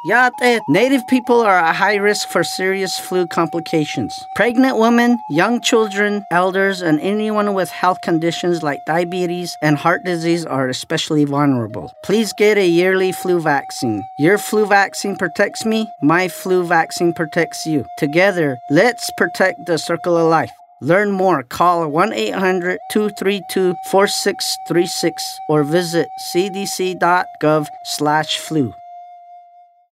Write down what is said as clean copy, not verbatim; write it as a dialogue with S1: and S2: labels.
S1: Yate, Native people are at high risk for serious flu complications. Pregnant women, young children, elders, and anyone with health conditions like diabetes and heart disease are especially vulnerable. Please get a yearly flu vaccine. Your flu vaccine protects me, my flu vaccine protects you. Together, let's protect the circle of life. Learn more. Call 1-800-232-4636 or visit cdc.gov/flu.